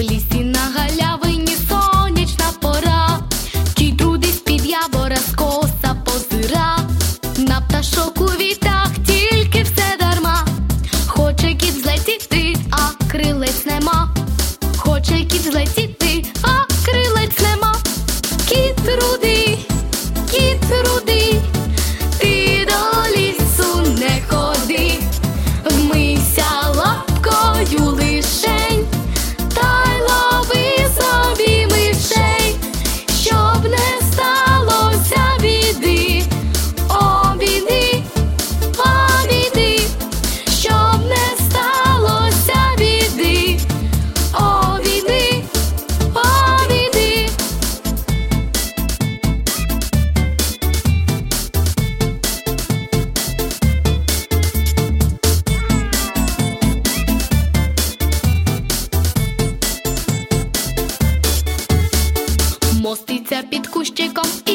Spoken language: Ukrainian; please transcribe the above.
В лісі на галявині сонячна пора, кіт трудить з-під явора, скоса позира. На пташок у вітах тільки все дарма. Хоче кіт злетіти, а крилець нема. Хоче кіт злетіти, а крилець нема. Кіт рудий, ти до лісу не ходи. Вмийся лапкою лишень, та й лови собі мишей, щоб не сталося біди, о біди, щоб не сталося біди, о біди, о біди. Моститься під кущиком